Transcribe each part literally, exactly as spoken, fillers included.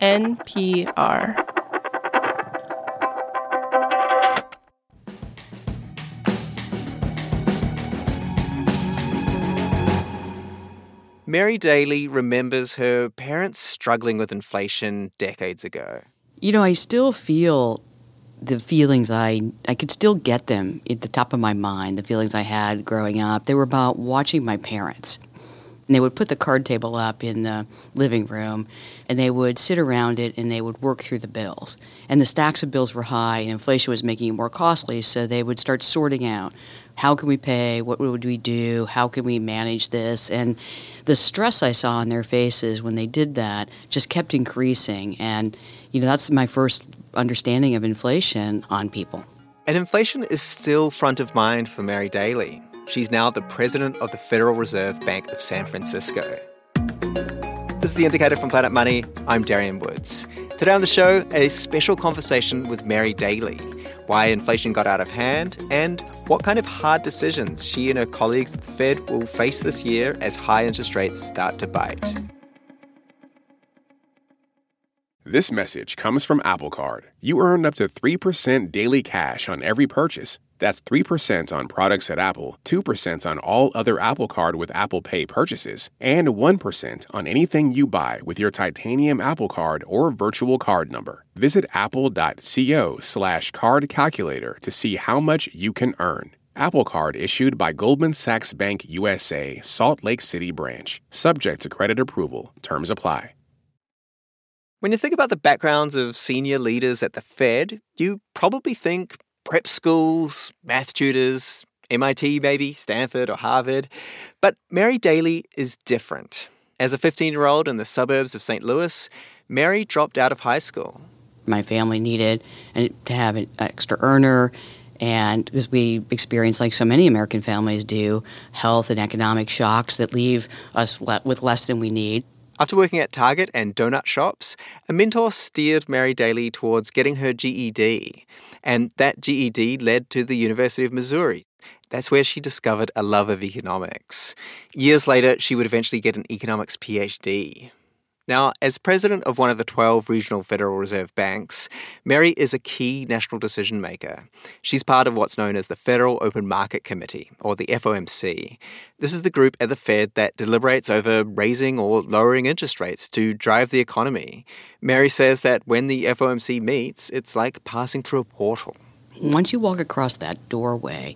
N P R. Mary Daly remembers her parents struggling with inflation decades ago. You know, I still feel the feelings I I could still get them at the top of my mind, the feelings I had growing up. They were about watching my parents. And they would put the card table up in the living room, and they would sit around it, and they would work through the bills. And the stacks of bills were high, and inflation was making it more costly, so they would start sorting out, how can we pay, what would we do, how can we manage this? And the stress I saw on their faces when they did that just kept increasing. And, you know, that's my first understanding of inflation on people. And inflation is still front of mind for Mary Daly. She's now the president of the Federal Reserve Bank of San Francisco. This is The Indicator from Planet Money. I'm Darian Woods. Today on the show, a special conversation with Mary Daly, why inflation got out of hand, and what kind of hard decisions she and her colleagues at the Fed will face this year as high interest rates start to bite. This message comes from Apple Card. You earn up to three percent daily cash on every purchase. That's three percent on products at Apple, two percent on all other Apple Card with Apple Pay purchases, and one percent on anything you buy with your titanium Apple Card or virtual card number. Visit apple.co slash card calculator to see how much you can earn. Apple Card issued by Goldman Sachs Bank U S A, Salt Lake City branch. Subject to credit approval. Terms apply. When you think about the backgrounds of senior leaders at the Fed, you probably think prep schools, math tutors, M I T maybe, Stanford or Harvard. But Mary Daly is different. As a fifteen-year-old in the suburbs of Saint Louis, Mary dropped out of high school. My family needed to have an extra earner, and because we experience, like so many American families do, health and economic shocks that leave us le- with less than we need. After working at Target and donut shops, a mentor steered Mary Daly towards getting her G E D. And that G E D led to the University of Missouri. That's where she discovered a love of economics. Years later, she would eventually get an economics P H D. Now, as president of one of the twelve regional Federal Reserve banks, Mary is a key national decision maker. She's part of what's known as the Federal Open Market Committee, or the F O M C. This is the group at the Fed that deliberates over raising or lowering interest rates to drive the economy. Mary says that when the F O M C meets, it's like passing through a portal. Once you walk across that doorway,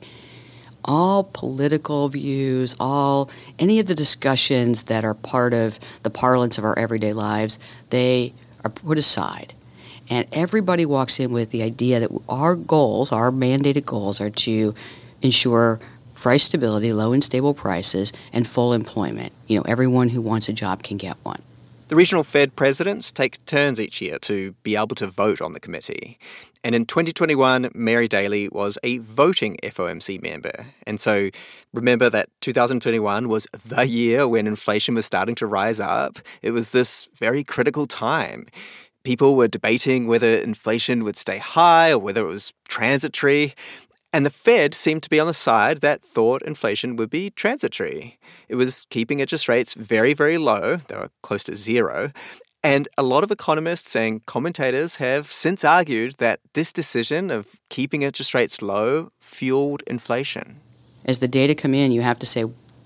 all political views, all any of the discussions that are part of the parlance of our everyday lives, they are put aside. And everybody walks in with the idea that our goals, our mandated goals, are to ensure price stability, low and stable prices, and full employment. You know, everyone who wants a job can get one. The regional Fed presidents take turns each year to be able to vote on the committee. And in twenty twenty-one, Mary Daly was a voting F O M C member. And so remember that two thousand twenty-one was the year when inflation was starting to rise up. It was this very critical time. People were debating whether inflation would stay high or whether it was transitory. And the Fed seemed to be on the side that thought inflation would be transitory. It was keeping interest rates very, very low. They were close to zero. And a lot of economists and commentators have since argued that this decision of keeping interest rates low fueled inflation. As the data come in, you have to say,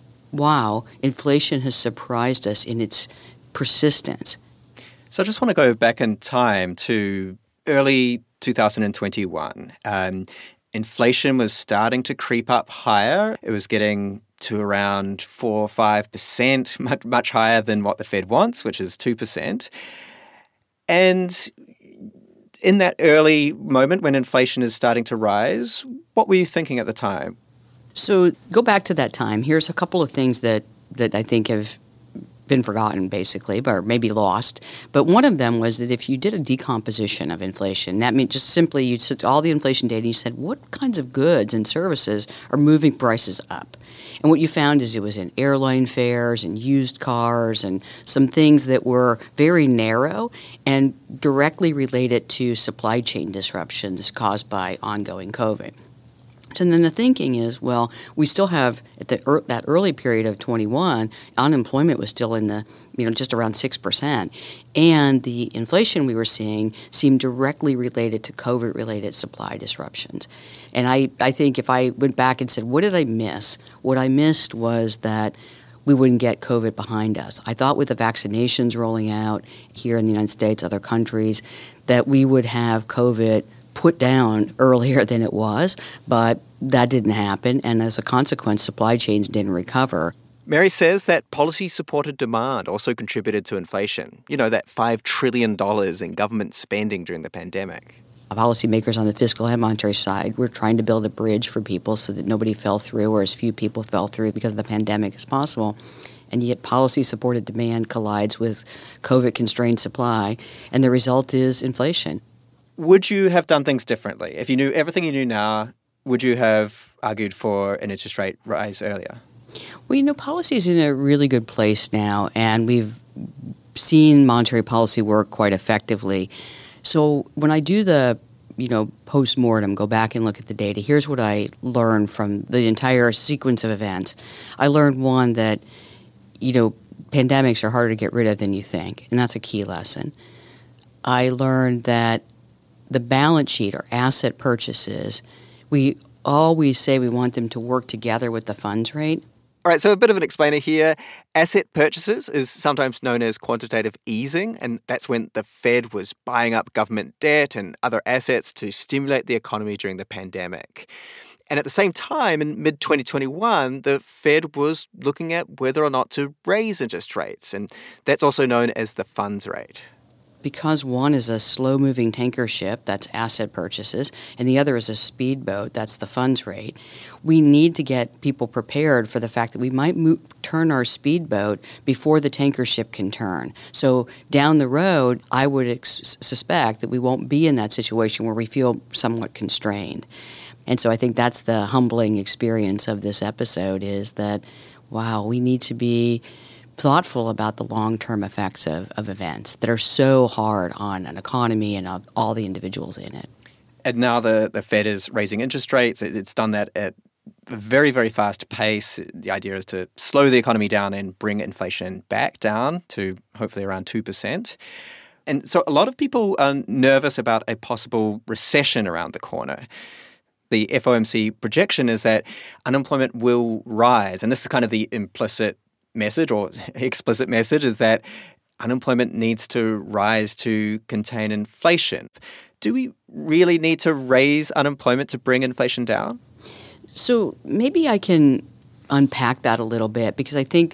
wow, inflation has surprised us in its persistence. So I just want to go back in time to early two thousand twenty-one. Um, inflation was starting to creep up higher. It was getting to around four or five percent, much, much higher than what the Fed wants, which is two percent. And in that early moment when inflation is starting to rise, what were you thinking at the time? So go back to that time. Here's a couple of things that, that I think have been forgotten, basically, or maybe lost. But one of them was that if you did a decomposition of inflation, that means just simply you took all the inflation data and you said, what kinds of goods and services are moving prices up? And what you found is it was in airline fares and used cars and some things that were very narrow and directly related to supply chain disruptions caused by ongoing COVID. So then the thinking is, well, we still have, at the er, that early period of twenty-one, unemployment was still in the, you know, just around six percent. And the inflation we were seeing seemed directly related to COVID-related supply disruptions. And I, I think if I went back and said, what did I miss? What I missed was that we wouldn't get COVID behind us. I thought with the vaccinations rolling out here in the United States, other countries, that we would have COVID put down earlier than it was, but that didn't happen, and as a consequence, supply chains didn't recover. Mary says that policy-supported demand also contributed to inflation. You know, that five trillion dollars in government spending during the pandemic. Policymakers on the fiscal and monetary side were trying to build a bridge for people so that nobody fell through or as few people fell through because of the pandemic as possible. And yet policy-supported demand collides with COVID-constrained supply, and the result is inflation. Would you have done things differently? If you knew everything you knew now, would you have argued for an interest rate rise earlier? Well, you know, policy is in a really good place now, and we've seen monetary policy work quite effectively. So when I do the, you know, post-mortem, go back and look at the data, here's what I learned from the entire sequence of events. I learned, one, that, you know, pandemics are harder to get rid of than you think, and that's a key lesson. I learned that the balance sheet or asset purchases, we always say we want them to work together with the funds rate. All right, so a bit of an explainer here. Asset purchases is sometimes known as quantitative easing, and that's when the Fed was buying up government debt and other assets to stimulate the economy during the pandemic. And at the same time, in mid twenty twenty-one, the Fed was looking at whether or not to raise interest rates, and that's also known as the funds rate. Because one is a slow-moving tanker ship, that's asset purchases, and the other is a speedboat, that's the funds rate, we need to get people prepared for the fact that we might move, turn our speedboat before the tanker ship can turn. So down the road, I would ex- suspect that we won't be in that situation where we feel somewhat constrained. And so I think that's the humbling experience of this episode, is that, wow, we need to be thoughtful about the long-term effects of, of events that are so hard on an economy and uh, all the individuals in it. And now the, the Fed is raising interest rates. It's done that at a very, very fast pace. The idea is to slow the economy down and bring inflation back down to hopefully around two percent. And so a lot of people are nervous about a possible recession around the corner. The F O M C projection is that unemployment will rise. And this is kind of the implicit message or explicit message, is that unemployment needs to rise to contain inflation. Do we really need to raise unemployment to bring inflation down? So maybe I can unpack that a little bit, because I think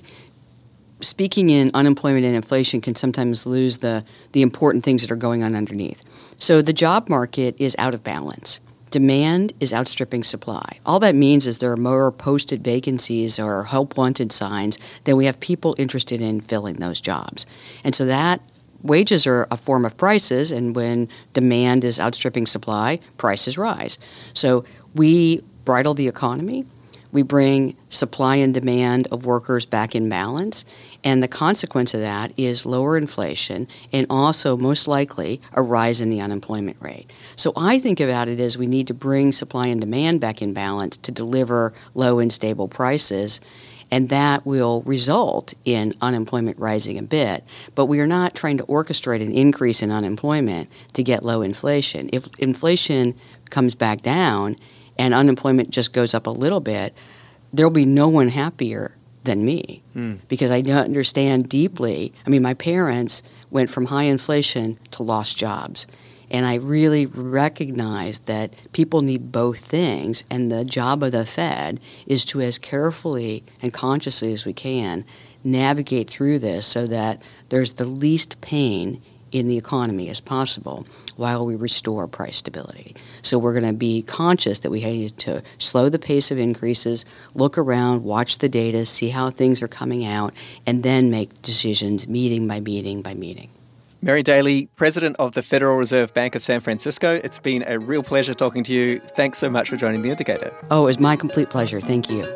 speaking in unemployment and inflation can sometimes lose the, the important things that are going on underneath. So the job market is out of balance. Demand is outstripping supply. All that means is there are more posted vacancies or help wanted signs than we have people interested in filling those jobs. And so that wages are a form of prices, and when demand is outstripping supply, prices rise. So we bridle the economy. We bring supply and demand of workers back in balance, and the consequence of that is lower inflation and also, most likely, a rise in the unemployment rate. So I think about it as we need to bring supply and demand back in balance to deliver low and stable prices, and that will result in unemployment rising a bit. But we are not trying to orchestrate an increase in unemployment to get low inflation. If inflation comes back down and unemployment just goes up a little bit, there'll be no one happier than me, mm. because I understand deeply. I mean, my parents went from high inflation to lost jobs, and I really recognize that people need both things, and the job of the Fed is to, as carefully and consciously as we can, navigate through this so that there's the least pain in the economy as possible while we restore price stability. So we're going to be conscious that we need to slow the pace of increases, look around, watch the data, see how things are coming out, and then make decisions meeting by meeting by meeting. Mary Daly, President of the Federal Reserve Bank of San Francisco, it's been a real pleasure talking to you. Thanks so much for joining The Indicator. Oh, it was my complete pleasure. Thank you.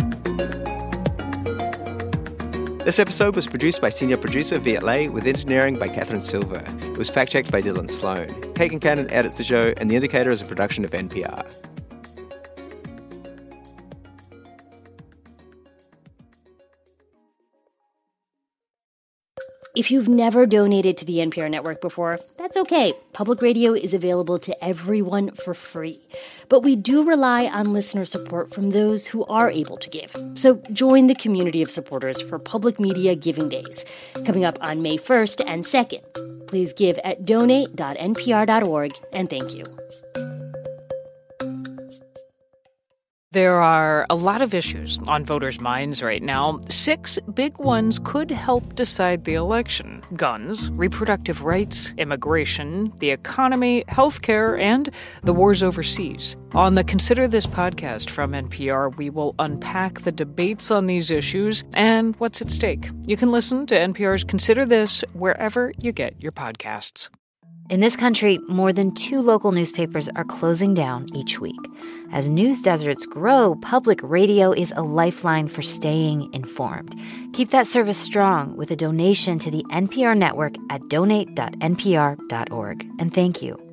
This episode was produced by senior producer Viet Le with engineering by Catherine Silver. It was fact-checked by Dylan Sloan. Kagan Cannon edits the show, and The Indicator is a production of N P R. If you've never donated to the N P R network before, that's okay. Public radio is available to everyone for free. But we do rely on listener support from those who are able to give. So join the community of supporters for Public Media Giving Days, coming up on May first and second. Please give at donate dot n p r dot org, and thank you. There are a lot of issues on voters' minds right now. Six big ones could help decide the election: guns, reproductive rights, immigration, the economy, healthcare, and the wars overseas. On the Consider This podcast from N P R, we will unpack the debates on these issues and what's at stake. You can listen to N P R's Consider This wherever you get your podcasts. In this country, more than two local newspapers are closing down each week. As news deserts grow, public radio is a lifeline for staying informed. Keep that service strong with a donation to the N P R network at donate dot n p r dot org. And thank you.